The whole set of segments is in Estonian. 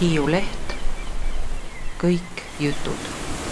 Hiiu Leht, kõik jutud.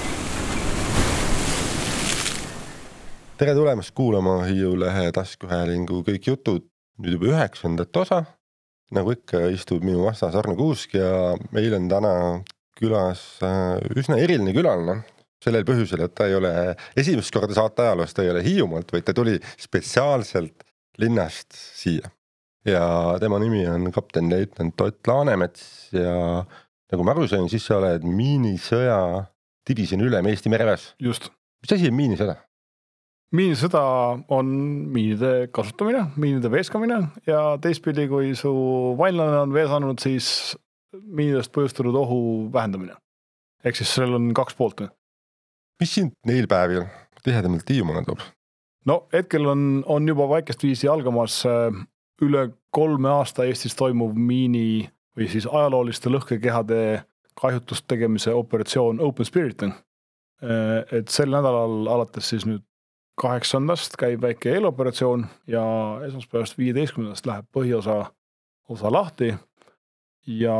Tere tulemast kuulama Hiiu Lehe taskuhäälingu kõik jutud, nüüd juba 9. osa. Nagu ikka istub minu vastas Arno Kuusk ja meil on täna külas üsna eriline külaline. Sellel põhjusel, et ta ei ole esimest korda saate ajaloos, ta ei ole Hiiumaalt, vaid ta tuli spetsiaalselt linnast siia. Ja tema nimi on kapten leutnant Ott Laanemets ja nagu ma aru sain, siis sa oled miinisõja divisjoni ülem Eesti mereväes. Just. Mis asi on miinisõda? Miinisõda on miinide kasutamine, miinide veeskamine ja teistpidi, kui su vaenlane on veesanud, siis miinidest põhjustatud ohu vähendamine. Ehk siis sellel on 2 poolt. Mis sind neil päevil tihedamalt Hiiumaale toob? No hetkel on juba väikest viisi algamas üle 3 aasta Eestis toimuv miini või siis ajalooliste lõhkekehade kahjutust tegemise operatsioon Open Spirit. Et sel nädalal alates siis nüüd 8. käib väike eeloperatsioon ja esmaspäevast 15. läheb põhiosa lahti ja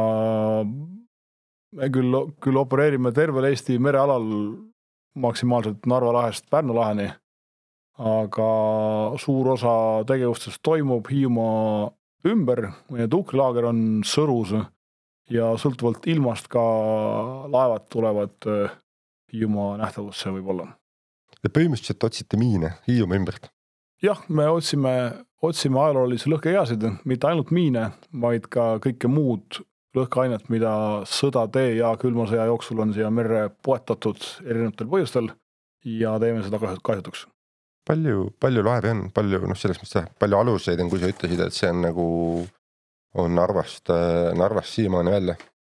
me küll opereerime tervel Eesti merealal maksimaalselt Narva lahest Pärnu laheni, aga suur osa tegevustest toimub Hiiumaa ümber, meie tuukrilaager on Sõrus ja sõltuvalt ilmast ka laevad tulevad Hiiumaa nähtavusse võib-olla. Ja põhimõtteliselt otsite miine Hiiumaa ümbert? Jah, me otsime ajaloolisi lõhkekehasid, mitte ainult miine, vaid ka kõike muud lõhkeainet, mida sõda tee ja külmasõja jooksul on siia merre poetatud erinevatel põhjustel ja teeme seda kahjutuks. Palju laevi on? Palju aluseid on, kui sa ütlesid, et see on nagu on Narvast siiamaani välja?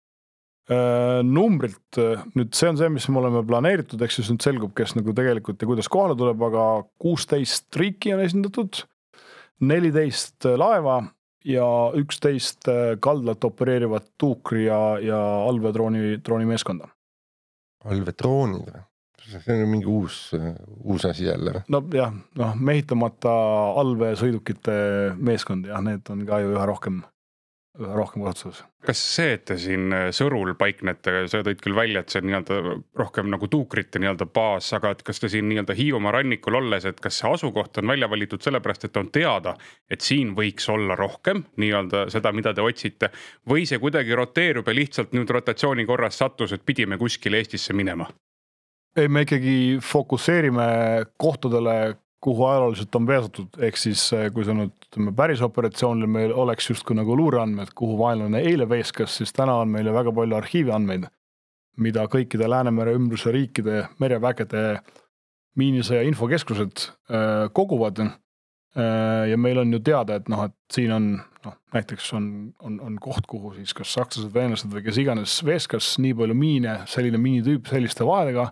Numbrilt, nüüd see on see, mis me oleme planeeritud, eks siis nüüd selgub, kes nagu tegelikult ja kuidas kohale tuleb, aga 16 riiki on esindatud, 14 laeva ja 11 kaldlat opereerivat tuukri ja allveetrooni meeskonda. Allveetroonid või? See on mingi uus asi jälle. No jah, mehitamata allveesõidukite meeskond, jah, need on ka ju üha rohkem kasutuses. Kas see, et te siin Sõrul paiknete, sa tõid küll välja, et see on nii-öelda rohkem nagu tuukrite nii-öelda baas, aga et kas te siin nii-öelda Hiiumaa rannikul olles, et kas see asukoht on välja valitud sellepärast, et on teada, et siin võiks olla rohkem nii-öelda seda, mida te otsite, või see kuidagi roteerub ja lihtsalt nüüd rotatsiooni korras sattus, et pidime kuskile Eestisse minema? Ei, me ikkagi fokusseerime kohtadele, kuhu ajalooliselt on veesatud, ehk siis kui see nüüd päris operatsioonil meil oleks justkui nagu luureandmed, kuhu vaenlane eile veeskas, siis täna on meile väga palju arhiiviandmeid, mida kõikide Läänemere ümbruse riikide merevägede miinisõja infokeskused koguvad ja meil on ju teada, et et siin on näiteks on koht, kuhu siis kas sakslased, veenlased või kes iganes veeskas nii palju miine, selline miinitüüp selliste vaedega.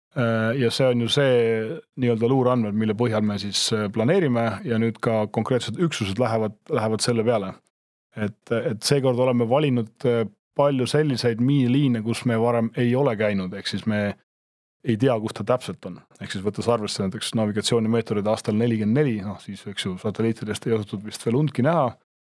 Ja see on ju see nii-öelda luureandmed, mille põhjal me siis planeerime ja nüüd ka konkreetsed üksused lähevad selle peale. Et seekord oleme valinud palju selliseid miiniliine, kus me varem ei ole käinud, ehk siis me ei tea, kus ta täpselt on. Ehk siis võttes arvesse näiteks navigatsioonimeetodid aastal 44, siis eks ju satelliitidest ei osutud vist veel undki näha,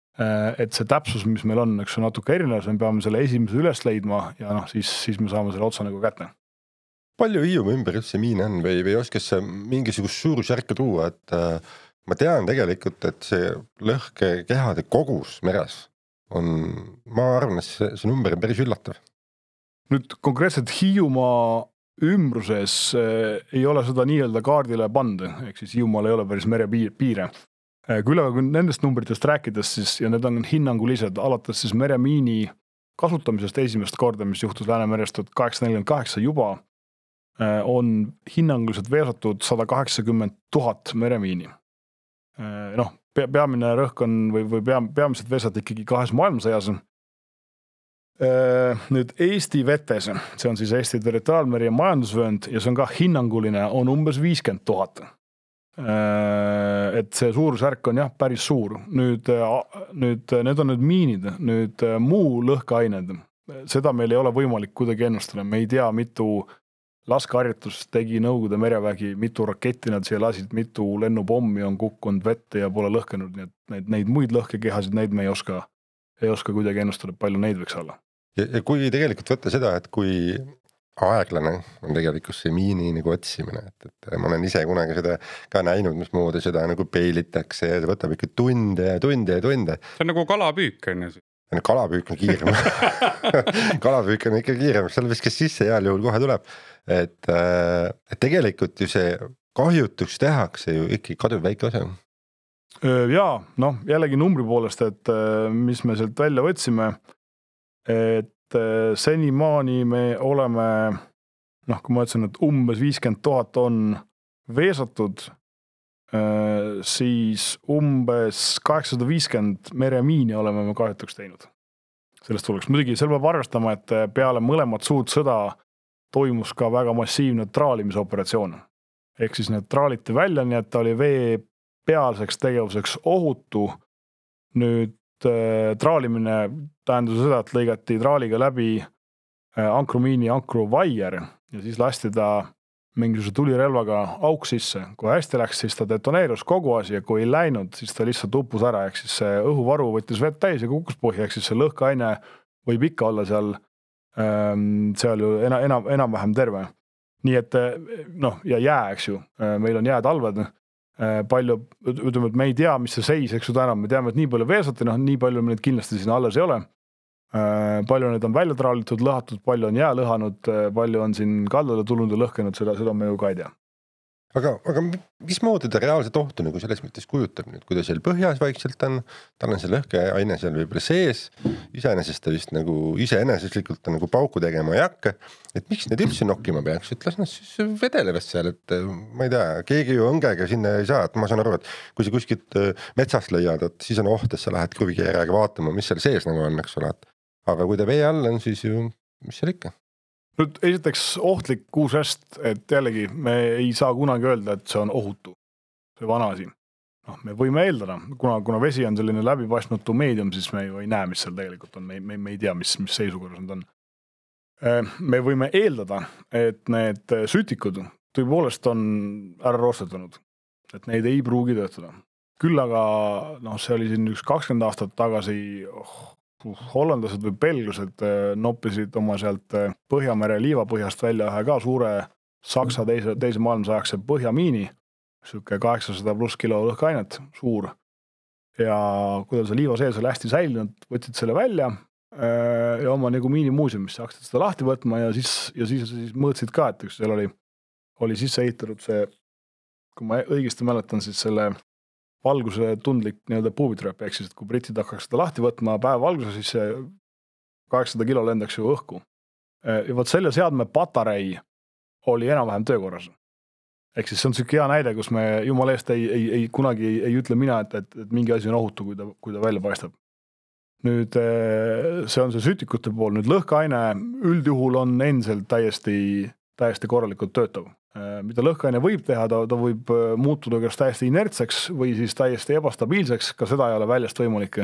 et see täpsus, mis meil on, eks on natuke erinev, me peame selle esimese üles leidma ja siis me saame selle otsa nagu kätte. Palju Hiiumaa ümber üldse miine on või oskas see mingisugust suurusjärka tuua, et ma tean tegelikult, et see lõhkekehade kogus meres on, ma arvan, et see number on päris üllatav. Nüüd konkreetselt Hiiumaa ümbruses ei ole seda nii-öelda kaardile pand, ehk siis Hiiumaal ei ole päris merepiire. Küll aga kui nendest numbritest rääkides, siis, ja need on hinnangulised, alates siis meremiini kasutamisest esimest korda, mis juhtus Läänemerest 1848 juba, on hinnanguliselt veesatud 180 000 meremiini. Peamine rõhk on või peamiselt veesat ikkagi 2 maailmasõjas. Nüüd Eesti vetes, see on siis Eesti territoriaalmeri ja majandusvöönd ja see on ka hinnanguline, on umbes 50 000. Et see suurusjärk on jah päris suur. Nüüd need on nüüd miinid, nüüd muu lõhkeained. Seda meil ei ole võimalik kuidagi ennustada. Me ei tea, mitu laskeharjutus tegi Nõukogude merevägi, mitu raketti nad siia lasid, mitu lennupommi on kukkunud vette ja pole lõhkenud, nii et neid muid lõhkekehasid, neid me ei oska kuidagi ennustada, palju neid võiks olla. Ja kui tegelikult võtta seda, et kui aeglane on tegelikult see miini nagu otsimine, et ma olen ise kunagi seda ka näinud, mismoodi seda nagu peilitakse ja see võtab ikka tunde ja tunde ja tunde. See on nagu kalapüük, on ju. Kalapüük on kiirem. Kalapüük on ikka kiirem, seal viskas sisse heal juhul kohe tuleb. Et tegelikult ju see kahjutuks tehakse ju ikkagi kadub väike osa. Jaa, noh, jällegi numbri poolest, et mis me sealt välja võtsime, et senimaani me oleme, noh, kui ma ütlesin, et umbes 50 000 on veesatud, siis umbes 850 meremiini oleme me kahjutuks teinud. Sellest tuleks. Muidugi seal peab arvestama, et peale mõlemat suurt sõda toimus ka väga massiivne traalimisoperatsioon. Ehk siis need traaliti välja, nii et ta oli vee pealseks tegevuseks ohutu. Nüüd traalimine tähendas seda, et lõigati traaliga läbi ankrumiini ankruvaier ja siis lasti ta mingisuguse tulirelvaga auk sisse. Kui hästi läks, siis ta detoneerus kogu asi ja kui ei läinud, siis ta lihtsalt uppus ära. Ehk siis see õhuvaru võttis vett täis ja kukkus põhja. Ehk siis see lõhkeaine võib ikka olla seal ju enam-vähem terve. Nii et noh, ja jää, eks ju, meil on jäätalved palju, ütleme, et me ei tea, mis see seis, eks ju täna, me teame, et nii palju veesati, noh, nii palju me neid kindlasti siin alles ei ole. Palju need on välja traalitud, lõhatud, palju on jää lõhanud, palju on siin kaldale tulnud ja lõhkenud, seda me ju ka ei tea. Aga mismoodi ta reaalselt ohtu nagu selles mõttes kujutab nüüd, kui ta seal põhjas vaikselt on, tal on see lõhkeaine seal võib-olla sees, iseenesest ta vist nagu iseeneseslikult nagu pauku tegema ei hakka, et miks need üldse nokkima peaks, et las nad siis vedelevad seal, et ma ei tea, keegi ju õngega sinna ei saa, et ma saan aru, et kui sa kuskilt metsast leiad, et siis on oht, et sa lähed kruvikeeraga vaatama, mis seal sees nagu on, eks ole, aga kui ta vee all on, siis ju, mis seal ikka? Nüüd esiteks ohtlik kuusest, et jällegi me ei saa kunagi öelda, et see on ohutu, see vana asi. No, me võime eeldada, kuna vesi on selline läbipaistmatu meedium, siis me ju ei näe, mis seal tegelikult on, me ei tea, mis seisukorras need on. Me võime eeldada, et need sütikud tõepoolest on ära roostetanud, et neid ei pruugi töötada. Küll aga see oli siin 20 aastat tagasi hollandlased või belglased noppisid oma sealt Põhjamere liivapõhjast välja ühe ka suure Saksa teise maailmasõjakse põhjamiini, siuke 800 plus kilo lõhkeainet, suur. Ja kui see liiva sees oli hästi säilinud, võtsid selle välja ja oma nagu miinimuuseumisse hakkasid seda lahti võtma ja siis mõõtsid ka, et seal oli sisse ehitatud see, kui ma õigesti mäletan, siis selle valguse tundlik nii-öelda puubitrööp, ehk siis, et kui britid hakkaks seda lahti võtma päev valguse, siis see 800 kilo lendaks ju õhku. Ja võt selle seadme patarei oli enam-vähem töökorras. Ehk siis see on siuke hea näide, kus me jumala eest kunagi ei ütle mina, et mingi asi on ohutu, kui ta välja paistab. Nüüd see on see sütikute pool, nüüd lõhkeaine üldjuhul on endiselt täiesti korralikult töötav. Mida lõhkeaine võib teha, ta võib muutuda kas täiesti inertseks või siis täiesti ebastabiilseks, ka seda ei ole väljast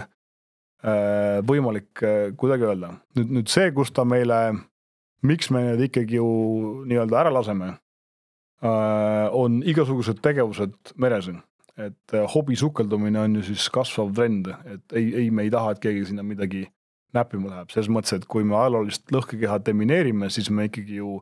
võimalik kuidagi öelda. Nüüd see, kus ta meile, miks me need ikkagi ju nii-öelda ära laseme, on igasugused tegevused meres. Et hobi sukeldumine on ju siis kasvav trend, et me ei taha, et keegi sinna midagi näppima läheb. Selles mõttes, et kui me ajaloolist lõhkekeha demineerime, siis me ikkagi ju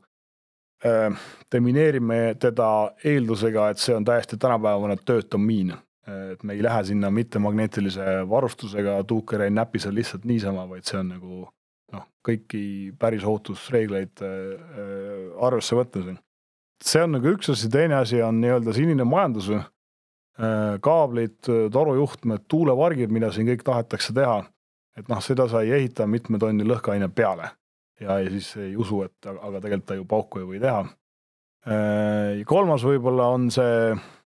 demineerime teda eeldusega, et see on täiesti tänapäevane töötav miin. Et me ei lähe sinna mitte magneetilise varustusega, tuuker ei näpi seal lihtsalt niisama, vaid see on nagu kõiki päris ohutusreegleid arvesse võttes. See on nagu üks asi, teine asi on nii-öelda sinine majandus, kaablid, torujuhtmed, tuulevargid, mida siin kõik tahetakse teha, et seda sa ei ehita mitme tonni lõhkeaine peale. Ja siis ei usu, aga tegelikult ta ju pauku ei või teha. Ja kolmas võib-olla on see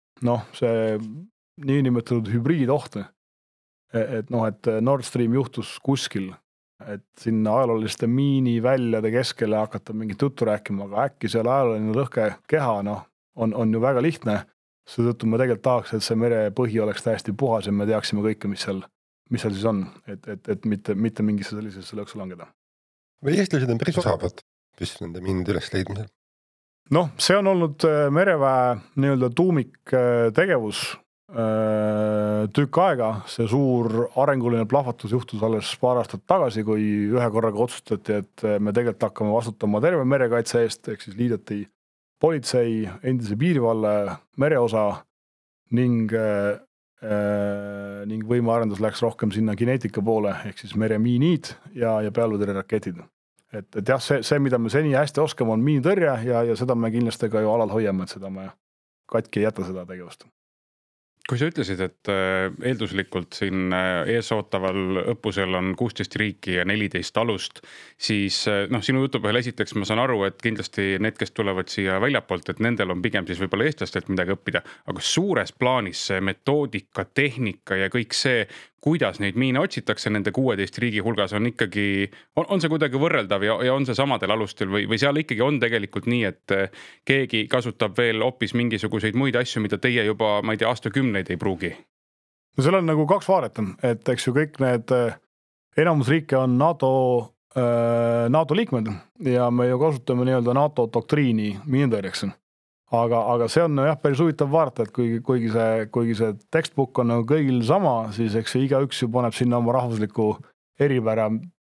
niinimetatud hübriidoht, et Nord Stream juhtus kuskil, et sinna ajalooliste miini väljade keskele hakata mingit juttu rääkima, aga äkki seal ajalooline lõhkekeha on ju väga lihtne, seetõttu me tegelikult tahaks, et see merepõhi oleks täiesti puhas ja me teaksime kõike, mis seal siis on, et mitte mingisse sellisesse lõksu langeda. Või eestlased on päris osavad, mis nende miinide üles leidmisel? See on olnud mereväe nii-öelda tuumik tegevus tükk aega, see suur arenguline plahvatus juhtus alles paar aastat tagasi, kui ühe korraga otsustati, et me tegelikult hakkame vastutama terve merekaitse eest, ehk siis liideti politsei, endise piirivalve, mereosa ning võimearendus läks rohkem sinna kineetika poole, ehk siis meremiinid ja pealveeraketid. Et jah, see, mida me seni hästi oskame, on miinitõrje ja seda me kindlasti ka ju alal hoiame, et seda me katki ei jäta seda tegevust. Kui sa ütlesid, et eelduslikult siin eesootaval õppusel on 16 riiki ja 14 alust, siis sinu jutu põhjal esiteks ma saan aru, et kindlasti need, kes tulevad siia väljapoolt, et nendel on pigem siis võib-olla eestlastelt midagi õppida, aga suures plaanis see metoodika, tehnika ja kõik see, kuidas neid miine otsitakse nende 16 riigi hulgas on ikkagi, on see kuidagi võrreldav ja on see samadel alustel või seal ikkagi on tegelikult nii, et keegi kasutab veel hoopis mingisuguseid muid asju, mida teie juba, ma ei tea, aastakümneid ei pruugi? No seal on nagu kaks vaaret, et eks ju kõik need enamus riike on NATO liikmed ja me ju kasutame nii-öelda NATO doktriini miinitõrjeks. Aga see on jah, päris huvitav vaadata, et kuigi see textbook on nagu kõigil sama, siis eks see igaüks ju paneb sinna oma rahvusliku eripära,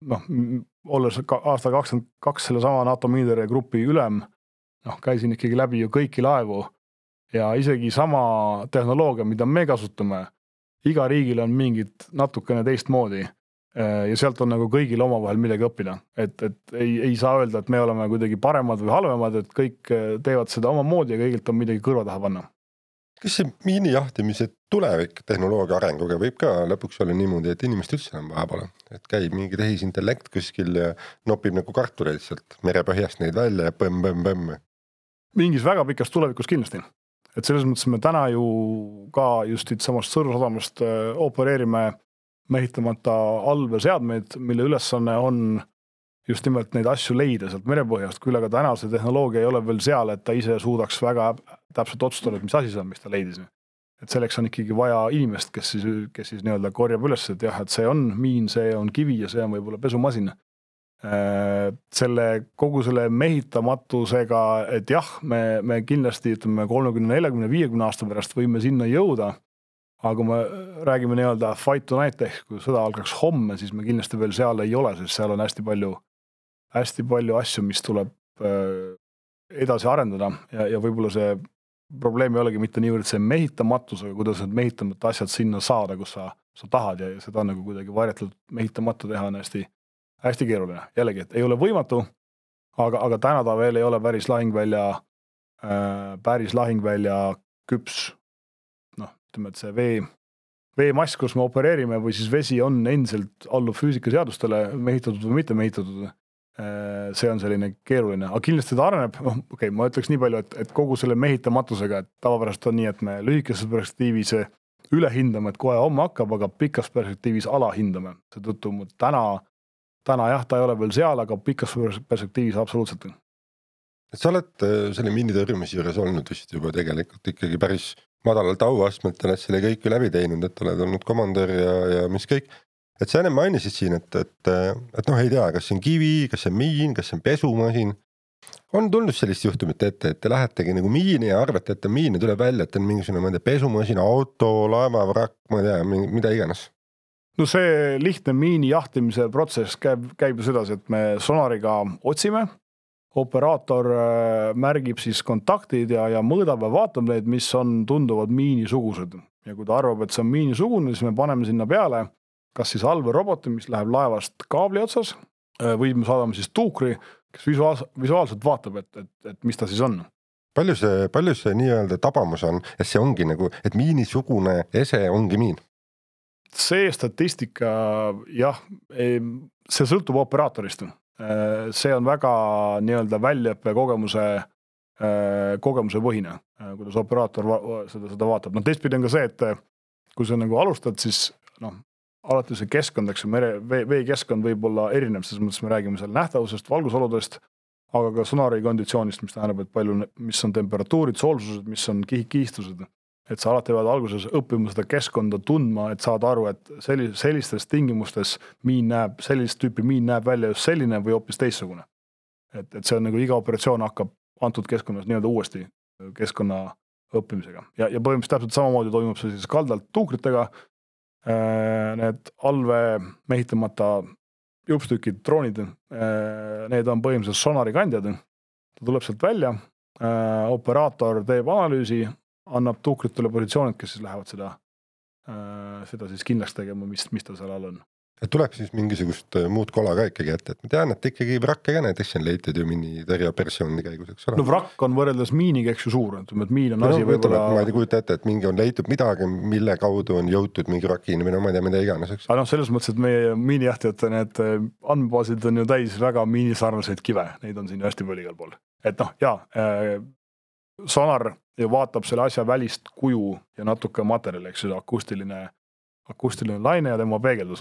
olles aasta 22 selle sama NATO miinitõrje grupi ülem, käisin ikkagi läbi ju kõiki laevu ja isegi sama tehnoloogia, mida me kasutame, iga riigil on mingit natukene teistmoodi ja sealt on nagu kõigil omavahel midagi õppida, et ei saa öelda, et me oleme kuidagi paremad või halvemad, et kõik teevad seda oma moodi ja kõigilt on midagi kõrva taha panna. Kas see miinijahtimise tulevik tehnoloogia arenguga võib ka lõpuks olla niimoodi, et inimest üldse enam vaja pole, et käib mingi tehisintellekt kuskil ja nopib nagu kartuleid sealt merepõhjast neid välja ja põmm. Mingis väga pikas tulevikus kindlasti, et selles mõttes me täna ju ka just samast Sõru sadamast opereerime mehitamata allveeseadmeid, mille ülesanne on just nimelt neid asju leida sealt merepõhjast, küll aga täna see tehnoloogia ei ole veel seal, et ta ise suudaks väga täpselt otsustada, mis asi see on, mis ta leidis. Et selleks on ikkagi vaja inimest, kes siis nii-öelda korjab üles, et jah, et see on miin, see on kivi ja see on võib-olla pesumasin. Kogu selle mehitamatusega, et jah, me kindlasti 30, 40, 50 aasta pärast võime sinna jõuda, aga kui me räägime nii-öelda fight tonight ehk kui sõda algaks homme, siis me kindlasti veel seal ei ole, sest seal on hästi palju asju, mis tuleb edasi arendada ja võib-olla see probleem ei olegi mitte niivõrd see mehitamatus, aga kuidas need mehitamata asjad sinna saada, kus sa tahad ja seda nagu kuidagi varjatud mehitamata teha on hästi keeruline. Jällegi, et ei ole võimatu, aga täna ta veel ei ole päris lahingvälja küps. Ütleme, et see veemass, kus me opereerime või siis vesi on endiselt allub füüsikaseadustele mehitatud või mitte mehitatud. See on selline keeruline, aga kindlasti ta areneb. Ma ütleks nii palju, et kogu selle mehitamatusega, et tavapärast on nii, et me lühikeses perspektiivis üle hindame, et kohe homme hakkab, aga pikas perspektiivis alahindame. Seetõttu täna jah, ta ei ole veel seal, aga pikas perspektiivis absoluutselt. Sa oled selle miinitõrjumise juures olnud vist juba tegelikult ikkagi päris madalalt auastmelt oled selle kõike läbi teinud, et oled olnud komandör ja mis kõik. Et sa enne mainisid siin, et ei tea, kas see on kivi, kas see on miin, kas see on pesumasin. On tulnud sellist juhtumit ette, et te lähetegi nagu miini ja arvate, et miin tuleb välja, et on mingisugune pesumasin, auto, laeva, vrakk, ma ei tea, mida iganes. No see lihtne miini jahtimise protsess käib sedasi, et me sonariga otsime, operaator märgib siis kontaktid ja mõõdab ja vaatab neid, mis on tunduvad miinisugused. Ja kui ta arvab, et see on miinisugune, siis me paneme sinna peale kas siis allveeroboti, mis läheb laevast kaabli otsas, või me saadame siis tuukri, kes visuaalselt vaatab, et mis ta siis on. Palju see nii-öelda tabamus on, et see ongi nagu, et miinisugune ese ongi miin? See statistika, jah, see sõltub operaatorist. See on väga nii-öelda väljaõppe kogemuse põhine, kuidas operaator seda vaatab. No teistpidi on ka see, et kui sa nagu alustad, siis alati see keskkond, veekeskkond võib olla erinev, selles mõttes me räägime seal nähtavusest, valgusoludest, aga ka sonari konditsioonist, mis tähendab, et mis on temperatuurid, soolsused, mis on kihistused. Et sa alati pead alguses õppima seda keskkonda tundma, et saada aru, et sellistes tingimustes sellist tüüpi miin näeb välja just selline või hoopis teissugune. Et see on nagu iga operatsioon hakkab antud keskkonnas nii-öelda uuesti keskkonna õppimisega ja põhimõtteliselt täpselt samamoodi toimub see siis kaldalt tuukritega. Need allve mehitamata jupstükid, droonid, need on põhimõtteliselt sonarikandjad. Ta tuleb sealt välja, operaator teeb analüüsi, annab tuukritele positsioonid, kes siis lähevad seda siis kindlaks tegema, mis ta seal all on. Et tuleb siis mingisugust muud kola ka ikkagi ette, et ma tean, et ikkagi vrakke ka näiteks on leitud ju mini terjapersiooni käigus, eks ole. No vrakk on võrreldes miiniga, eks ju suur, et miin on asi võib-olla... Ma ei kujuta ette, et mingi on leitud midagi, mille kaudu on jõutud mingi rakini või no ma ei tea, mida iganes, eks. Aga selles mõttes, et meie miinijahtijate need andmebaasid on ju täis väga miinisarnaseid kive, neid on siin hästi palju igal pool. Et sonar ja vaatab selle asja välist kuju ja natuke materjali, eks ju, akustiline laine ja tema peegeldus.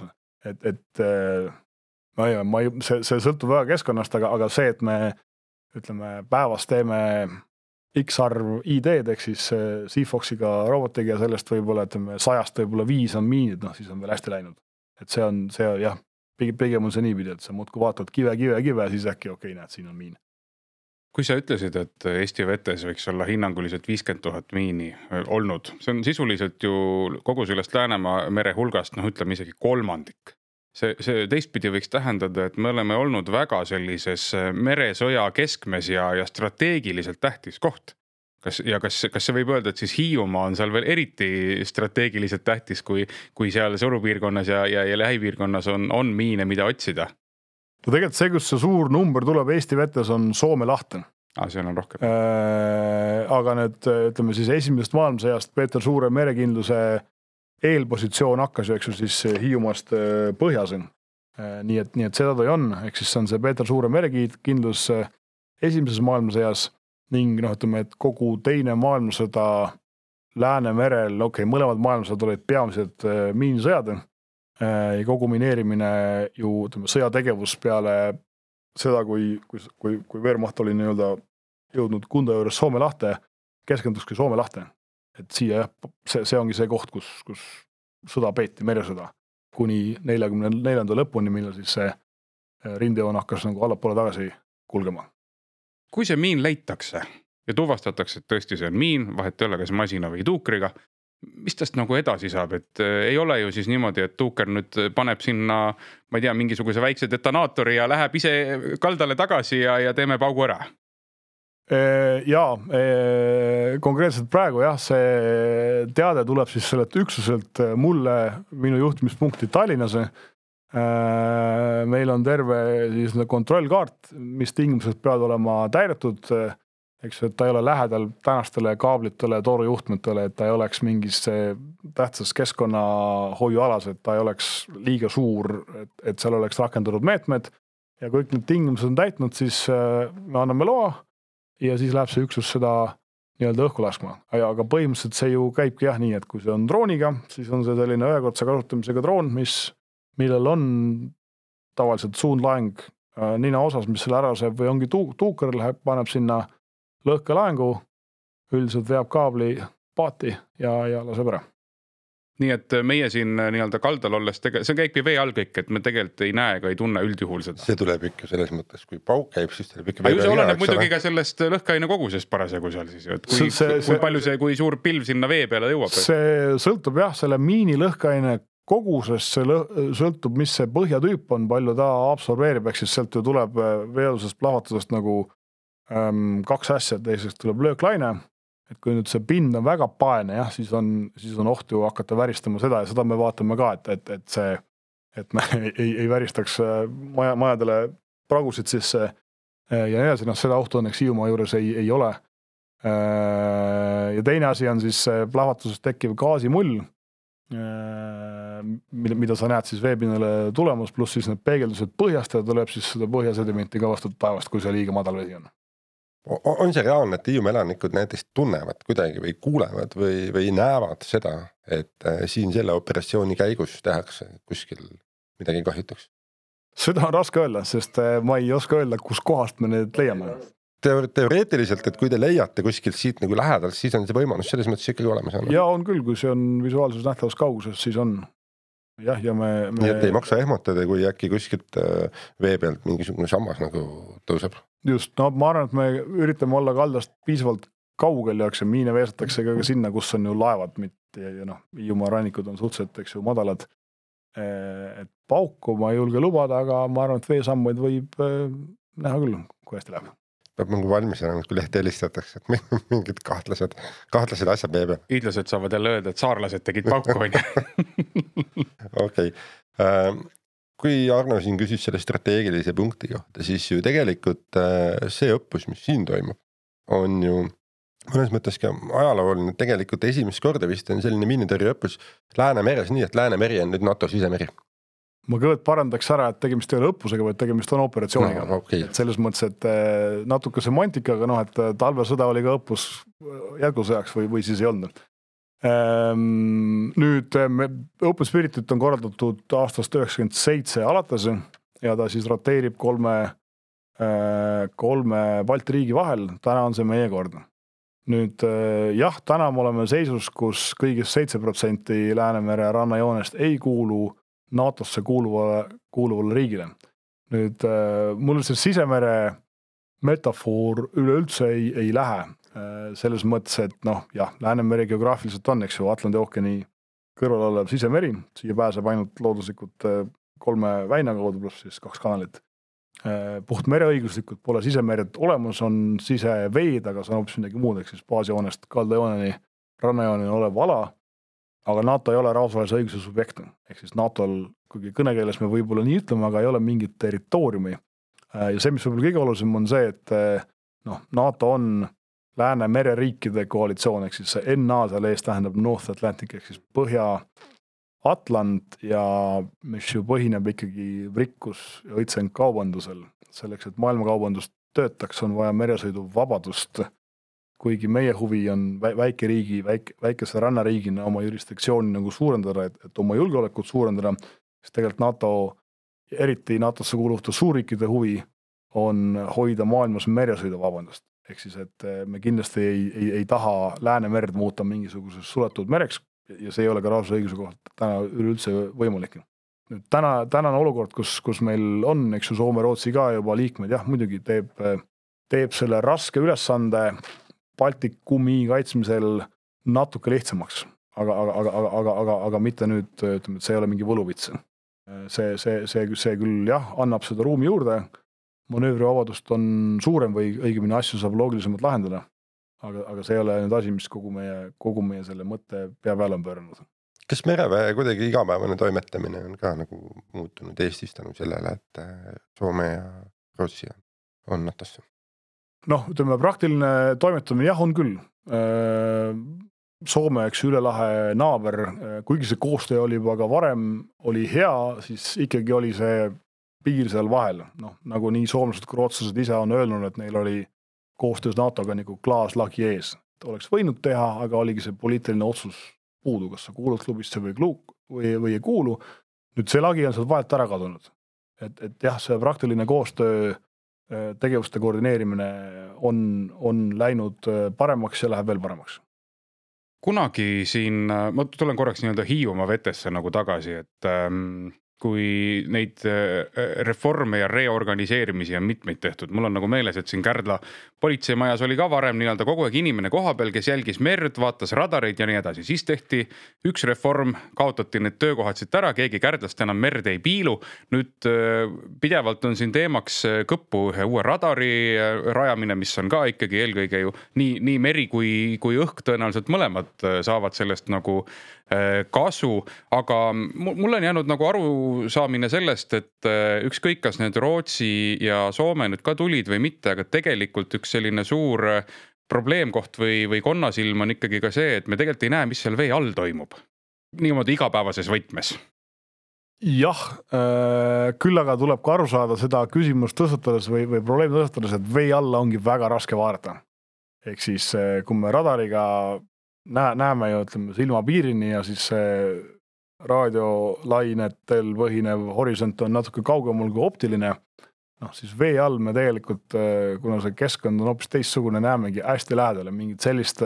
See sõltub väga keskkonnast, aga see, et me ütleme, päevas teeme X arv ID-d, ehk siis Seafoxiga robotiga ja sellest võib-olla, et 100 võib-olla 5 on miinid, siis on veel hästi läinud. Et see on jah, pigem on see niipidi, et sa muudku vaatad kive, siis äkki näed, siin on miin. Kui sa ütlesid, et Eesti vetes võiks olla hinnanguliselt 50 000 miini olnud, see on sisuliselt ju kogu sellest Läänemaa mere hulgast, ütleme isegi kolmandik. See teistpidi võiks tähendada, et me oleme olnud väga sellises meresõja keskmes ja strateegiliselt tähtis koht. Kas see võib öelda, et siis Hiiumaa on seal veel eriti strateegiliselt tähtis, kui seal Sõrupiirkonnas ja lähipiirkonnas on miine, mida otsida? No tegelikult see, kus see suur number tuleb Eesti vetes, on Soome lahte. See on rohkem. Aga nüüd, ütleme siis esimesest maailmasõjast Peeter Suure merekindluse eelpositsioon hakkas ju, eks ju, siis Hiiumaast põhjas. Nii et seda ta on, ehk siis on see Peeter Suure merekindlus esimeses maailmasõjas ning ütleme, et kogu teine maailmasõda Läänemerel, mõlemad maailmasõjad olid peamised miinisõjad ja kogu mineerimine ju sõjategevus peale seda, kui Wehrmacht oli jõudnud Kunda juures Soome lahte, keskenduski Soome lahte. Et siia see ongi see koht, kus sõda peeti, meresõda, kuni 44. lõpuni, millal siis see rindejoon hakkas allapoole tagasi kulgema. Kui see miin leitakse ja tuvastatakse, et tõesti see on miin, vahet ei ole kas masina või tuukriga, mis tast edasi saab, et ei ole ju siis niimoodi, et tuuker nüüd paneb sinna, ma ei tea, mingisuguse väikse detonaatori ja läheb ise kaldale tagasi ja teeme paugu ära? Konkreetselt praegu see teade tuleb siis sellelt üksuselt mulle minu juhtimispunkti Tallinnas. Meil on terve siis kontrollkaart, mis tingimused peavad olema täidetud, eks, et ta ei ole lähedal tänastele kaablitele, toorujuhtmetele, et ta ei oleks mingis tähtsas keskkonnahoiualas, et ta ei oleks liiga suur, et seal oleks rakendatud meetmed ja kõik need tingimused on täitnud, siis me anname loa ja siis läheb see üksus seda õhku laskma. Aga põhimõtteliselt see ju käibki nii, et kui see on drooniga, siis on see selline ühekordse kasutamisega droon, millel on tavaliselt suundlaeng nina osas, mis selle ära saab või ongi tuuker läheb, paneb sinna lõhkelaengu, üldiselt veab kaabli paati ja laseb ära. Nii et meie siin kaldal olles, see käibki vee all kõik, et me tegelikult ei näe ega ei tunne üldjuhul seda. See tuleb ikka selles mõttes, kui pauk käib, siis tuleb ikka see oleneb muidugi ka sellest lõhkaine kogusest parasjagu seal siis, et kui suur pilv sinna vee peale jõuab. See sõltub selle miini lõhkaine kogusest, see sõltub, mis see põhjatüüp on, palju ta absorbeerib, ehk siis sealt ju tuleb veelusest plahvatusest kaks asja, teisest tuleb lööklaine, et kui nüüd see pind on väga paene, siis on oht ju hakata väristama seda ja seda me vaatame ka, et me ei väristaks majadele pragusid sisse ja edasi, seda ohtu õnneks Hiiumaa juures ei ole. Ja teine asi on siis plahvatusest tekkiv gaasimull, mida sa näed siis veepinnale tulemus, pluss siis need peegeldused põhjast ja tuleb siis seda põhjasedimenti ka vastu taevast, kui see liiga madal vesi on. On see reaalne, et Hiiumaa elanikud näiteks tunnevad kuidagi või kuulevad või näevad seda, et siin selle operatsiooni käigus tehakse kuskil midagi kahjutuks? Seda on raske öelda, sest ma ei oska öelda, kus kohast me need leiame. Teoreetiliselt, et kui te leiate kuskilt siit lähedalt, siis on see võimalus selles mõttes ikkagi olemas. Ja on küll, kui see on visuaalses nähtavas kauguses, siis on. Ja Nii et ei maksa ehmatada, kui äkki kuskilt vee pealt mingisugune sammas tõuseb. Just, ma arvan, et me üritame olla kaldast piisavalt kaugel ja miine veesatakse ka sinna, kus on ju laevad, mitte ja Hiiumaa rannikud on suhteliselt, eks ju, madalad. Et pauku ma ei julge lubada, aga ma arvan, et veesammaid võib näha küll, kui hästi läheb. Peab mingi valmis olema, kui leht helistatakse, et mingid kahtlased asjad meie peal. Hiidlased saavad jälle öelda, et saarlased tegid pauku, on ju. Okei. Kui Arno siin küsis selle strateegilise punkti kohta, siis ju tegelikult see õppus, mis siin toimub, on ju mõnes mõttes ka ajalooline. Tegelikult esimest korda vist on selline miinitõrjeõppus Läänemeres nii, et Läänemeri on nüüd NATO sisemeri. Ma kõigepealt parandaks ära, et tegemist ei ole õppusega, vaid tegemist on operatsiooniga. No, okay. Et selles mõttes, et natuke semantikaga, et talvesõda oli ka õppus jätkusõjaks või siis ei olnud. Nüüd Open Spiritit on korraldatud aastast 1997 alates ja ta siis roteerib kolme Balti riigi vahel. Täna on see meie kord. Nüüd jah, täna me oleme seisus, kus kõigist 7% Läänemere rannajoonest ei kuulu NATO-sse kuuluvale riigile. Nüüd mul see sisemere metafoor üleüldse ei lähe selles mõttes, et Läänemere geograafiliselt on, eks ju, Atlandi ookeani kõrval olev sisemeri, siia pääseb ainult looduslikult 3 väina kaudu pluss siis 2 kanalit. Puht mereõiguslikult pole sisemeret olemas, on siseveed, aga see on hoopis midagi muud, ehk siis baasjoonest kaldajooneni, rannajooneni olev ala. Aga NATO ei ole rahvusvahelise õiguse subjekt, ehk siis NATO-l, kuigi kõnekeeles me võib-olla nii ütleme, aga ei ole mingit territooriumi. Ja see, mis võib-olla kõige olulisem on see, et NATO on Läänemere riikide koalitsioon, ehk siis NA seal ees tähendab North Atlantic, ehk siis Põhja-Atlant ja mis ju põhineb ikkagi rikkus ja õitseng kaubandusel. Selleks, et maailmakaubandust töötaks, on vaja meresõidu vabadust. Kuigi meie huvi on väike riigi, väikese rannariigina oma jurisdiktsiooni nagu suurendada, et oma julgeolekut suurendada, siis tegelikult NATO, eriti NATO-sse kuuluvate suurriikide huvi on hoida maailmas meresõidu vabandust. Ehk siis, et me kindlasti ei taha Läänemerd muuta mingisuguseks suletud mereks ja see ei ole ka rahvusvahelise õiguse kohta täna üleüldse võimalik. Nüüd tänane olukord, kus meil on, eks ju, Soome, Rootsi ka juba liikmed, jah, muidugi teeb selle raske ülesande Baltikumi kaitsmisel natuke lihtsamaks, aga mitte nüüd, ütleme, et see ei ole mingi võluvits. See küll jah, annab seda ruumi juurde, manöövrivabadust on suurem või õigemini asju saab loogilisemalt lahendada, aga see ei ole nüüd asi, mis kogu meie selle mõtte pea peale on pööranud. Kas mereväe kuidagi igapäevane toimetamine on ka nagu muutunud Eestis tänu sellele, et Soome ja Rootsi on NATO-sse? Ütleme, praktiline toimetamine jah on küll. Soome, eks üle lahe naaber, kuigi see koostöö oli juba ka varem, oli hea, siis ikkagi oli see piir seal vahel. Nagu nii soomlased kui rootslased ise on öelnud, et neil oli koostöös NATO-ga nagu klaaslagi ees. Et oleks võinud teha, aga oligi see poliitiline otsus puudu, kas sa kuulud klubisse või ei kuulu. Nüüd see lagi on sealt vahelt ära kadunud. Et jah, see praktiline koostöö tegevuste koordineerimine on läinud paremaks ja läheb veel paremaks. Kunagi siin, ma tulen korraks nii-öelda Hiiumaa vetesse nagu tagasi, et kui neid reforme ja reorganiseerimisi on mitmeid tehtud. Mul on nagu meeles, et siin Kärdla politseimajas oli ka varem nii-öelda kogu aeg inimene koha peal, kes jälgis merd, vaatas radareid ja nii edasi. Siis tehti üks reform, kaotati need töökohad siit ära, keegi Kärdlast enam merd ei piilu. Nüüd pidevalt on siin teemaks Kõppu ühe uue radari rajamine, mis on ka ikkagi eelkõige ju nii meri kui õhk tõenäoliselt mõlemad saavad sellest nagu kasu, aga mul on jäänud nagu arusaamine sellest, et ükskõik kas need Rootsi ja Soome nüüd ka tulid või mitte, aga tegelikult üks selline suur probleemkoht või konnasilm on ikkagi ka see, et me tegelikult ei näe, mis seal vee all toimub. Niimoodi igapäevases võtmes. Jah, küll aga tuleb ka aru saada seda küsimust tõstatades või probleemi tõstatades, et vee alla ongi väga raske vaadata. Ehk siis, kui me radariga näeme ju, ütleme, silmapiirini ja siis raadiolainetel põhinev horisont on natuke kaugemal kui optiline, siis vee all me tegelikult, kuna see keskkond on hoopis teistsugune, näemegi hästi lähedale mingit sellist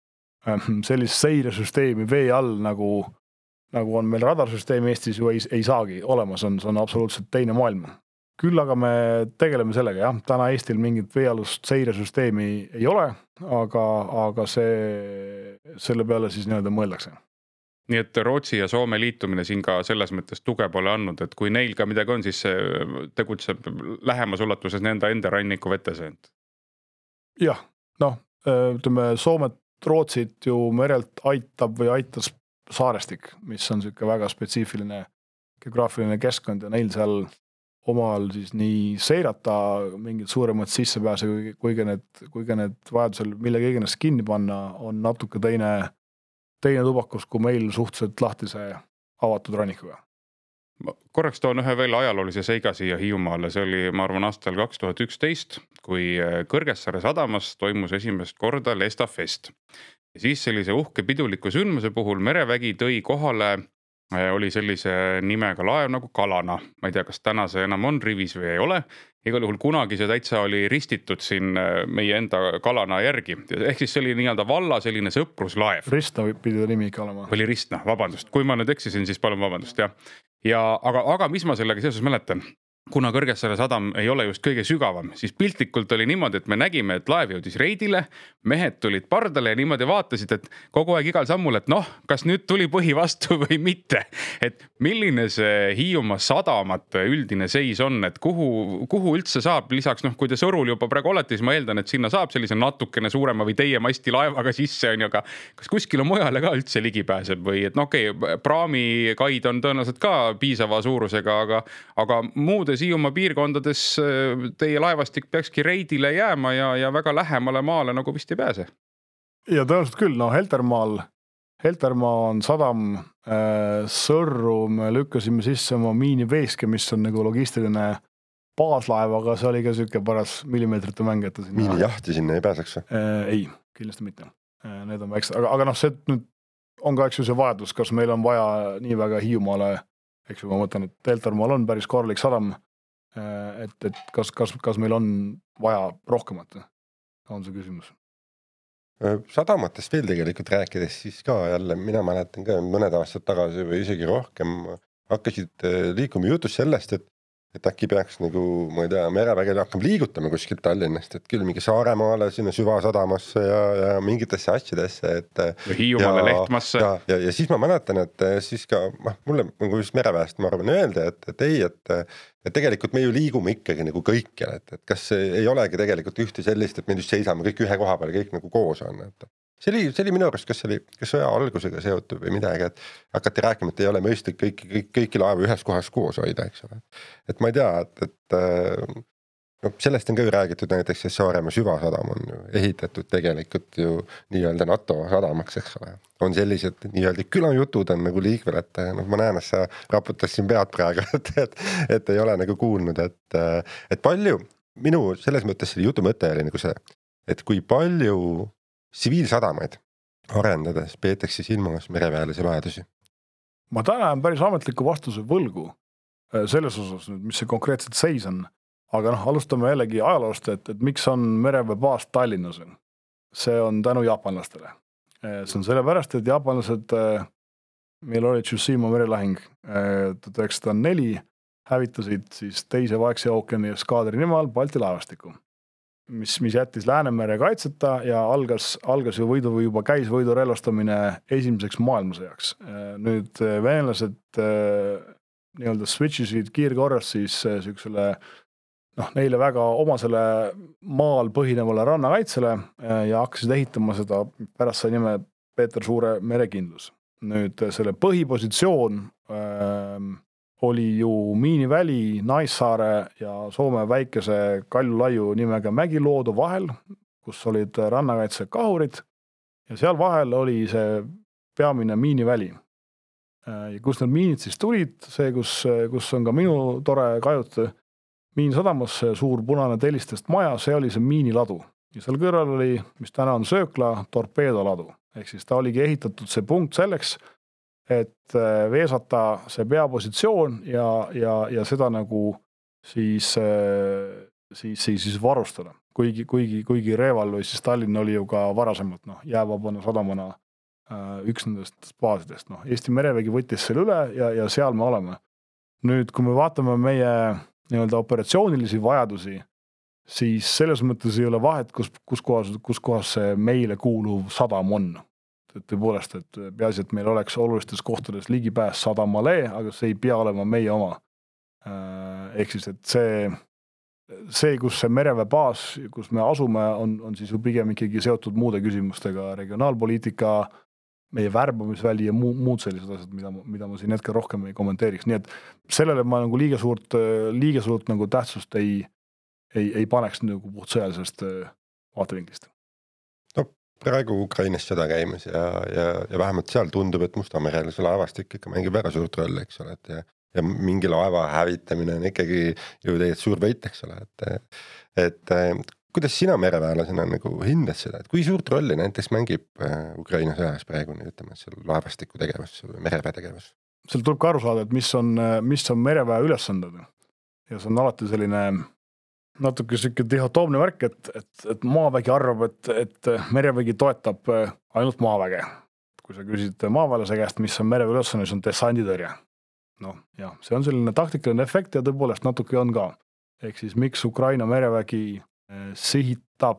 seiresüsteemi vee all, nagu on meil radarsüsteem Eestis ju ei saagi olemas, see on absoluutselt teine maailm. küll aga me tegeleme sellega, jah, täna Eestil mingit veealust seiresüsteemi ei ole, aga selle peale siis nii-öelda mõeldakse. Nii et Rootsi ja Soome liitumine siin ka selles mõttes tuge pole andnud, et kui neil ka midagi on, siis see tegutseb lähemas ulatuses nende enda ranniku vetes. Jah, ütleme Soomet, Rootsit ju merelt aitab või aitas saarestik, mis on siuke väga spetsiifiline geograafiline keskkond ja neil seal omal siis nii seirata mingid suuremad sissepääse, kui ka need vajadusel millega iganes kinni panna, on natuke teine tubakus kui meil suhteliselt lahtise avatud rannikuga. Ma korraks toon ühe veel ajaloolise seiga siia Hiiumaale, see oli, ma arvan, aastal 2011, kui Kõrgessaare sadamas toimus esimest korda Lestafest. Ja siis sellise uhke piduliku sündmuse puhul merevägi tõi kohale, oli sellise nimega laev nagu Kalana. Ma ei tea, kas täna see enam on rivis või ei ole. Igal juhul kunagi see täitsa oli ristitud siin meie enda Kalana järgi. Ehk siis see oli nii-öelda valla selline sõpruslaev. Ristna pidi ta nimi ikka olema. Oli Ristna, vabandust. Kui ma nüüd eksisin, siis palun vabandust. Aga mis ma sellega seoses mäletan? Kuna Kõrgessaare sadam ei ole just kõige sügavam, siis piltlikult oli niimoodi, et me nägime, et laev jõudis reidile, mehed tulid pardale ja niimoodi vaatasid, et kogu aeg igal sammul, et kas nüüd tuli põhi vastu või mitte. Et milline see Hiiumaa sadamate üldine seis on, et kuhu üldse saab lisaks, kui te Sõrul juba praegu olete, siis ma eeldan, et sinna saab sellise natukene suurema või teie masti laevaga sisse on ju, aga kas kuskil on mujale ka üldse ligi pääseb või et praamikaid on tõenäoliselt ka piisava suurusega, aga muudes Hiiumaa piirkondades teie laevastik peakski reidile jääma ja väga lähemale maale nagu vist ei pääse. Ja tõenäoliselt küll, Heltermaa on sadam, Sõrru me lükkasime sisse oma miiniveeske, mis on nagu logistiline baaslaev, aga see oli ka siuke paras millimeetrite mäng, et miinijahti sinna ei pääseks või? Ei, kindlasti mitte. Need on väiksed, aga see nüüd on ka see vajadus, kas meil on vaja nii väga Hiiumaale, eks ju, ma mõtlen, et Heltermaal on päris korralik sadam, et kas meil on vaja rohkemat, on see küsimus. Sadamatest veel tegelikult rääkides, siis ka jälle, mina mäletan ka mõned aastad tagasi või isegi rohkem hakkasid liikuma jutus sellest, et äkki peaks nagu, ma ei tea, merevägel hakkama liigutama kuskilt Tallinnast, et küll mingi Saaremaale sinna süvasadamasse ja mingitesse asjadesse, ja Hiiumaale Lehtmasse. Ja siis ma mäletan, et siis ka, mulle nagu just mereväest, ma arvan, öelda, et tegelikult me ju liigume ikkagi nagu kõikjal, et kas ei olegi tegelikult ühte sellist, et me just seisame kõik ühe koha peal, kõik nagu koos on, et see oli minu arust, kas sõja algusega seotud või midagi, et hakati rääkima, et ei ole mõistlik kõiki laevu ühes kohas koos hoida, eks ole. Et ma ei tea, et sellest on ka ju räägitud, näiteks see Saaremaa süvasadam on ju ehitatud tegelikult ju nii-öelda NATO sadamaks, eks ole. On sellised nii-öelda külajutud on nagu liikvel, et ma näen, et sa raputas siin pead praegu, et ei ole nagu kuulnud, et palju, minu selles mõttes selle jutu mõte oli nagu see, et kui palju tsiviilsadamaid arendades peetakse silmas mereväelise vajadusi? Ma täna on päris ametliku vastuse võlgu selles osas, mis see konkreetselt seis on. Aga alustame jällegi ajaloost, et miks on mereväebaas Tallinnas? See on tänu jaapanlastele. See on sellepärast, et jaapanlased, meil oli Tsushima merelahing 1904, hävitasid siis teise Vaikse ookeani eskaadri nimal Balti laevastiku. Mis jättis Läänemere kaitseta ja algas ju või juba käis võidurelvastamine esimeseks maailmasõjaks. Nüüd venelased nii-öelda switchisid kiirkorras siis süksele neile väga omasele maal põhinevale rannakaitsele ja hakkasid ehitama seda, pärast sai nime Peeter Suure merekindlus. Nüüd selle põhipositsioon oli ju Miiniväli, Naissaare ja Soome väikese Kaljulaiu nimega Mägiloodu vahel, kus olid rannakaitse kahurid ja seal vahel oli see peamine Miiniväli. Ja kus need miinid siis tulid, see, kus on ka minu tore kajut Miinisadamas, suur punane telistest maja, see oli see miiniladu. Ja seal kõrval oli, mis täna on söökla, torpeedoladu. Ehk siis ta oligi ehitatud see punkt selleks, et veesata see peapositsioon ja seda nagu siis varustada. Kuigi Reval või siis Tallinn oli ju ka varasemalt jäävabana sadamana üks nendest baasidest. Eesti merevägi võttis selle üle ja seal me oleme. Nüüd, kui me vaatame meie nii-öelda operatsioonilisi vajadusi, siis selles mõttes ei ole vahet, kus kohas see meile kuuluv sadam on. Tõepoolest, et peaasi, et meil oleks olulistes kohtades ligipääs sadamale, aga see ei pea olema meie oma. Ehk siis, et see, kus see mereväebaas, kus me asume, on siis ju pigem ikkagi seotud muude küsimustega, regionaalpoliitika, meie värbamisväli ja muud sellised asjad, mida ma siin hetkel rohkem ei kommenteeriks. Nii et sellele ma nagu liiga suurt nagu tähtsust ei paneks nagu puht sõjalisest vaatevinklist. Praegu Ukrainas sõda käimas ja vähemalt seal tundub, et Musta merel see laevastik ikka mängib väga suurt roll, eks ole, ja mingi laeva hävitamine on ikkagi ju tegelikult suur võit, eks ole, et kuidas sina mereväelasena nagu hindad seda, et kui suurt rolli näiteks mängib Ukraina sõjas praegu, ütleme, seal laevastiku tegevus, mereväe tegevus? Seal tuleb ka aru saada, et mis on mereväe ülesanded ja see on alati selline natuke siuke dihotoomne värk, et maavägi arvab, et merevägi toetab ainult maaväge. Kui sa küsid maaväelase käest, mis on mereväe ülesanne, siis on desanditõrje. Jah, see on selline taktikaline efekt ja tõepoolest natuke on ka. Ehk siis miks Ukraina merevägi sihitab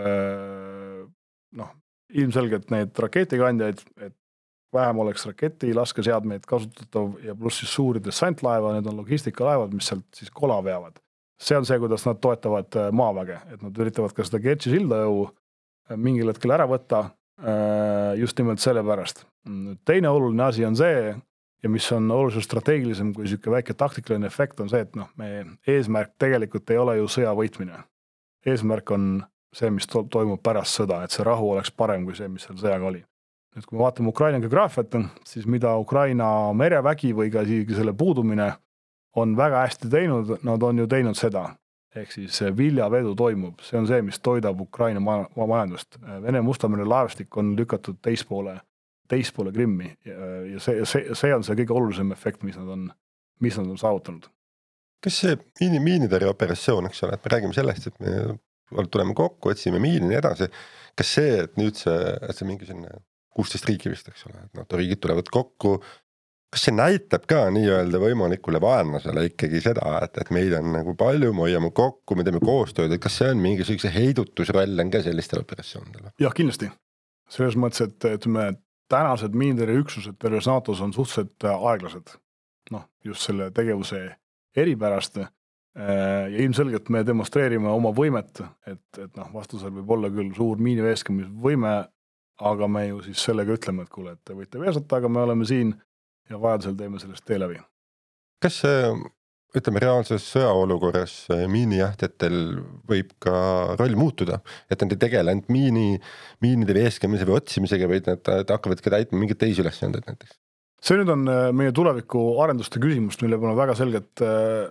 ilmselgelt neid raketikandjaid, et vähem oleks raketilaskeseadmeid kasutatav ja pluss siis suuri dessantlaeva, need on logistikalaevad, mis sealt siis kola veavad. See on see, kuidas nad toetavad maaväge, et nad üritavad ka seda Kertši sildajõu mingil hetkel ära võtta just nimelt selle pärast. Teine oluline asi on see, ja mis on oluliselt strateegilisem kui siuke väike taktikaline efekt on see, et meie eesmärk tegelikult ei ole ju sõja võitmine. Eesmärk on see, mis toimub pärast sõda, et see rahu oleks parem kui see, mis seal sõjaga oli. Nüüd, kui me vaatame Ukraina geograafiat, siis mida Ukraina merevägi või ka selle puudumine on väga hästi teinud, nad on ju teinud seda. Ehk siis viljavedu toimub, see on see, mis toidab Ukraina majandust. Vene Mustamere laevastik on lükatud teispoole Krimmi ja see on see kõige olulisem efekt, mis nad on saavutanud. Kas see miinidõrje operatsioon, eks ole, et me räägime sellest, et me tuleme kokku, otsime miini ja nii edasi. Kas see, et nüüd see mingi 16 riiki vist, eks ole, et NATO riigid tulevad kokku, kas see näitab ka nii-öelda võimalikule vaenlasele ikkagi seda, et meil on nagu palju, me hoiame kokku, me teeme koostööd, et kas see on mingi heidutusroll on ka sellistel operatsioonidel? Jah, kindlasti. Selles mõttes, et me tänased miinidõrjeüksused terves NATOs on suhteliselt aeglased. Just selle tegevuse eripärast ja ilmselgelt me demonstreerime oma võimet, et vastusel võib olla küll suur miiniveeskamisvõime, aga me ju siis sellega ütleme, et kuule, et te võite veesata, aga me oleme siin ja vajadusel teeme sellest tee läbi. Kas ütleme reaalses sõjaolukorras miinijahtjatel võib ka roll muutuda, et nad ei tegele ainult miinide veeskamise või otsimisega, vaid nad hakkavad ka täitma mingeid teisi ülesandeid näiteks? See nüüd on meie tuleviku arenduste küsimust, mille peale väga selgelt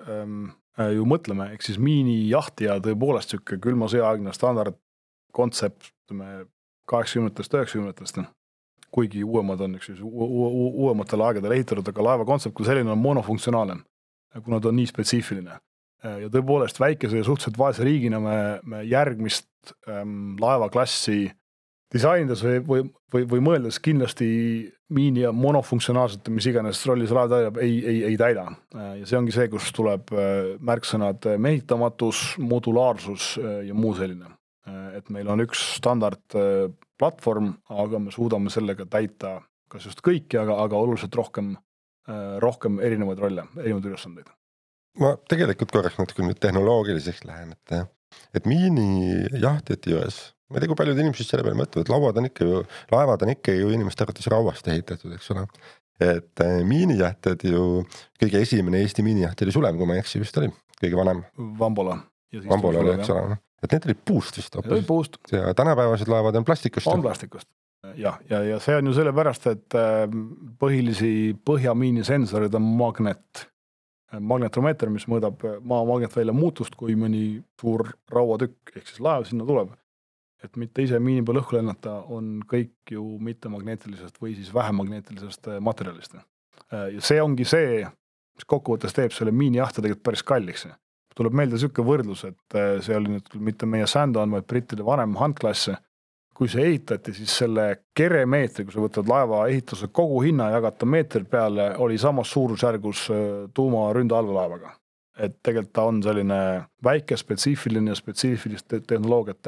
ju mõtleme, ehk siis miinijahtija tõepoolest siuke külma sõjaaegne standard kontsept 80-ndast, 90-ndast. Kuigi uuemad on uuematel aegadel ehitatud, aga laeva kontsept kui selline on monofunktsionaalne, kuna ta on nii spetsiifiline. Ja tõepoolest väikese ja suhteliselt vaese riigina me järgmist laevaklassi disainides või mõeldes kindlasti miini ja monofunktsionaalsete, mis iganes rollis laev täidab, ei täida. Ja see ongi see, kus tuleb märksõnad mehitamatus, modulaarsus ja muu selline. Et meil on üks standard platvorm, aga me suudame sellega täita kas just kõiki, aga oluliselt rohkem erinevaid rolle, erinevaid ülesandeid. Ma tegelikult korraks natuke nüüd tehnoloogiliseks lähen, et miinijahtjate juures, ma ei tea, kui paljud inimesed selle peale mõtlevad, laevad on ikka ju inimeste arvates rauast ehitatud, eks ole. Et miinijahtjad ju, kõige esimene Eesti miinijaht oli Sulev, kui ma eksi vist oli, kõige vanem. Vambola. Vambola oli, eks ole. Et need olid puust vist hoopis. Ja tänapäevased laevad on plastikust. On plastikust. Ja see on ju sellepärast, et põhilisi põhjamiini sensorid on magnetromeeter, mis mõõdab maa magnetvälja muutust, kui mõni suur rauatükk, ehk siis laev sinna tuleb. Et mitte ise miini peal õhku lennata, on kõik ju mitte magneetilisest või siis vähem magneetilisest materjalist. Ja see ongi see, mis kokkuvõttes teeb selle miinijahte tegelikult päris kalliks. Tuleb meelde siuke võrdlus, et see oli nüüd mitte meie Sandown, vaid brittide vanem Hunt-klass. Kui see ehitati, siis selle keremeetri, kui sa võtad laeva ehituse kogu hinna ja jagata meetri peale, oli samas suurusjärgus tuuma ründeallveelaevaga. et tegelikult ta on selline väike, spetsiifiline ja spetsiifilist tehnoloogiat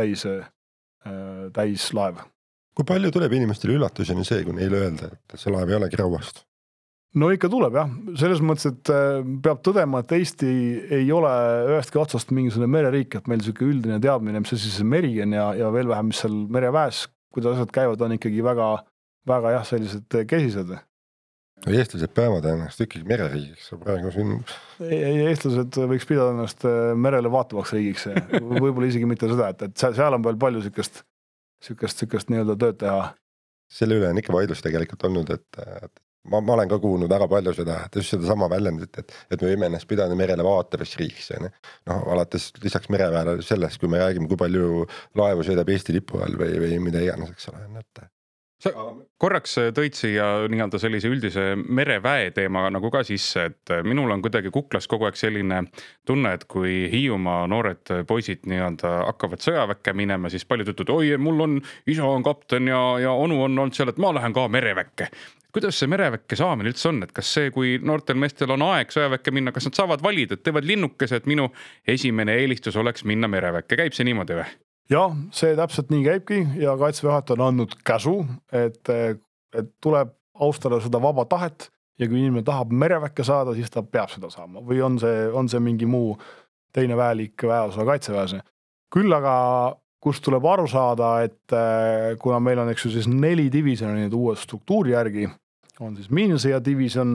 täis laev. Kui palju tuleb inimestele üllatuseni see, kui neile öelda, et see laev ei olegi rauast? No ikka tuleb jah, selles mõttes, et peab tõdema, et Eesti ei ole ühestki otsast mingisugune mereriik, et meil selline üldine teadmine, mis see meri on ja veel vähem, mis seal mereväes, kuidas asjad käivad, on ikkagi väga, väga jah, sellised kesised. Eestlased peavad ennast ikkagi mereriigiks, praegu siin... Eestlased võiks pidada ennast merele vaatavaks riigiks, võib-olla isegi mitte seda, et seal on veel palju sükest nii-öelda tööd teha. Selle üle on ikka vaidlus tegelikult olnud, et ma olen ka kuulnud väga palju seda, et just seda sama väljendit, et me võime ennast pidada merele vaatavaks riigiks. Alates lisaks mereväele sellest, kui me räägime, kui palju laevu sõidab Eesti lipu all või mida iganes, eks ole. Sa korraks tõid siia nii-öelda sellise üldise mereväe teema nagu ka sisse, et minul on kuidagi kuklas kogu aeg selline tunne, et kui Hiiumaa noored poisid nii-öelda hakkavad sõjaväkke minema, siis paljud ütlevad, oi, mul on isa on kapten ja onu on olnud seal, et ma lähen ka mereväkke. Kuidas see mereväkke saamine üldse on, et kas see, kui noortel meestel on aeg sõjaväkke minna, kas nad saavad valida, et teevad linnukese, et minu esimene eelistus oleks minna mereväkke, käib see niimoodi või? Jah, see täpselt nii käibki ja Kaitseväe juhataja on andnud käsu, et tuleb austada seda vaba tahet ja kui inimene tahab mereväkke saada, siis ta peab seda saama või on see mingi muu teine väelik väeosa Kaitseväes. Küll aga, kus tuleb aru saada, et kuna meil on siis 4 divisjoni nüüd uue struktuuri järgi, on siis miinisõja divisjon,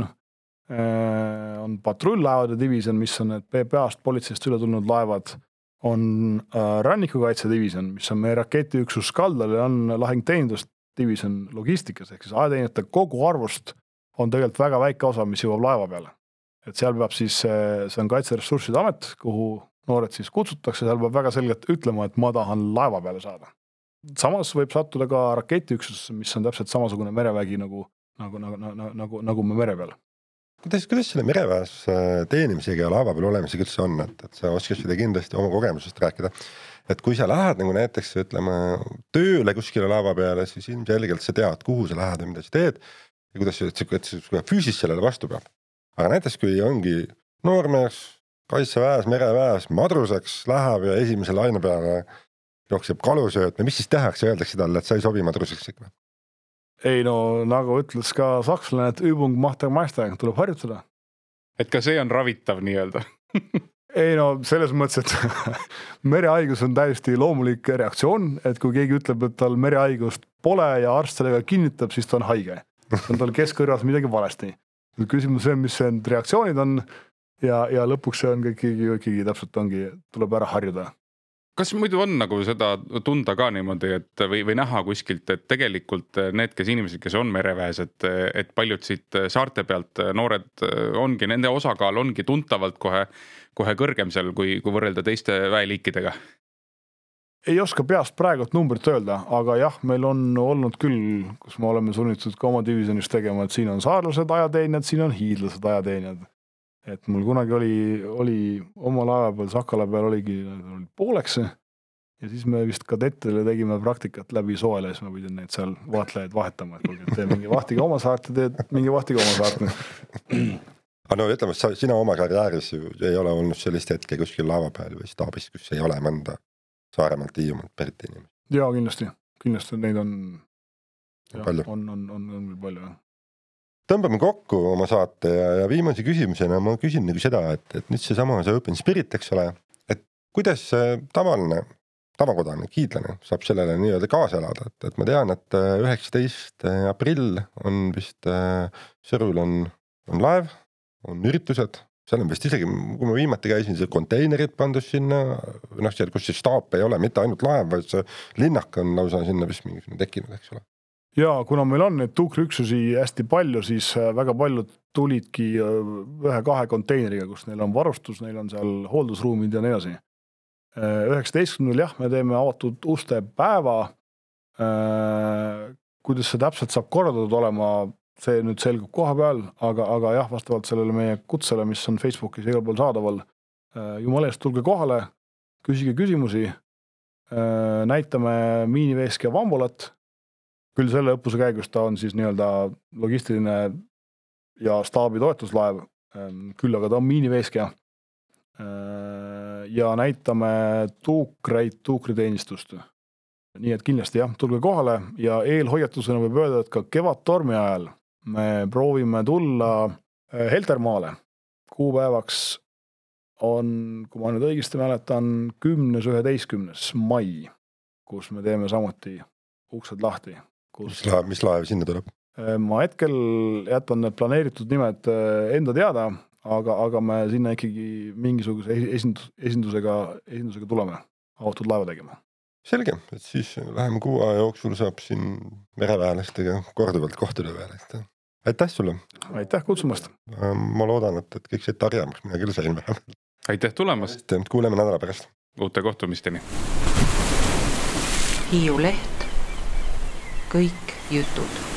on patrull-laevade divisjon, mis on need PPA-st politseist üle tulnud laevad, on rannikukaitse divisjon, mis on meie raketiüksus kaldal ja on lahingteenindust divisjon logistikas, ehk siis ajateenijate kogu arvust on tegelikult väga väike osa, mis jõuab laeva peale. Et seal peab siis, see on Kaitseressursside Amet, kuhu noored siis kutsutakse, seal peab väga selgelt ütlema, et ma tahan laeva peale saada. Samas võib sattuda ka raketiüksus, mis on täpselt samasugune merevägi nagu me mere peal. Kuidas selle mereväes teenimisega ja laeva peal olemisega üldse on, et sa oskad seda kindlasti oma kogemusest rääkida. Et kui sa lähed nagu näiteks tööle kuskile laeva peale, siis ilmselgelt sa tead, kuhu sa lähed ja mida sa teed ja kuidas sa füüsis sellele vastu peab. Aga näiteks kui ongi noormees, kaitseväes, mereväes, madruseks läheb ja esimese laine peale jookseb kalusööt, mis siis tehakse, öeldakse talle, et sa ei sobi madruseks ikka? Ei no, nagu ütles ka sakslane, et übung maht meister, tuleb harjutada. Et ka see on ravitav nii-öelda? Ei no, selles mõttes, et merehaigus on täiesti loomulik reaktsioon, et kui keegi ütleb, et tal merehaigust pole ja arst sellega kinnitab, siis ta on haige. See on tal keskkõrvas midagi valesti. Küsimus see, mis need reaktsioonid on ja lõpuks see on ikkagi täpselt tuleb ära harjuda. Kas muidu on nagu seda tunda ka niimoodi, et või näha kuskilt, et tegelikult need, kes inimesed, kes on mereväes, et paljud siit saarte pealt noored ongi, nende osakaal ongi tuntavalt kohe kõrgem seal, kui võrrelda teiste väeliikidega? Ei oska peast praegult numbrit öelda, aga jah, meil on olnud küll, kus me oleme sunnitud ka oma divisionis tegema, et siin on saarlased ajateenijad, siin on hiidlased ajateenijad. Et mul kunagi oli oma laeva peal, Sakala peal oligi pooleks ja siis me vist kadettidele tegime praktikat läbi soele ja siis ma pidin neid seal vaatlejaid vahetama, et tee mingi vahtiga oma saart ja teed mingi vahtiga oma saart. Aga no ütleme, sina oma karjääris ei ole olnud sellist hetke kuskil laeva peal või staabis, kus ei ole mõnda Saaremaalt Hiiumaalt pärit inimest? Jaa, kindlasti neid on palju. On palju, jah. Tõmbame kokku oma saate ja viimase küsimusena ma küsin nagu seda, et nüüd see Open Spirit, eks ole, et kuidas tavakodanik, hiidlane saab sellele nii-öelda kaasa elada, et ma tean, et 19. aprill on vist Sõrul on laev, on üritused, seal on vist isegi, kui ma viimati käisin, see konteinerid pandus sinna, seal, kus see staap ei ole, mitte ainult laev, vaid see linnak on lausa sinna vist mingisugune tekkinud, eks ole. Ja kuna meil on neid tuukriüksusi hästi palju, siis väga paljud tulidki 1-2 konteineriga, kus neil on varustus, neil on seal hooldusruumid ja nii edasi. 19. jah, me teeme avatud uste päeva. Kuidas see täpselt saab korraldatud olema, see nüüd selgub koha peal, aga jah, vastavalt sellele meie kutsele, mis on Facebookis igal pool saadaval, jumala eest tulge kohale, küsige küsimusi, näitame miiniveeski ja vambolat. Küll selle õppuse käigus ta on siis nii-öelda logistiline ja staabi toetuslaev, küll aga ta on miiniveeskja. ja näitame tuukriteenistust. Nii et kindlasti jah, tulge kohale ja eelhoiatusena võib öelda, et ka kevadtormi ajal me proovime tulla Heltermaale. Kuupäevaks on, kui ma nüüd õigesti mäletan, 10.–11. mai, kus me teeme samuti uksed lahti. Mis laev sinna tuleb? Ma hetkel jätan need planeeritud nimed enda teada, aga me sinna ikkagi mingisuguse esindusega tuleme avatud laeva tegema. Selge, et siis läheme kuu aja jooksul saab siin mereväelastega korduvalt kohtuda veel. Aitäh sulle! Aitäh kutsumast! Ma loodan, et kõik see tarjamaks, mina küll sain vähemalt. Aitäh tulemast! Kuuleme nädala pärast. Uute kohtumisteni! Hiiu Leht. Kõik jutud.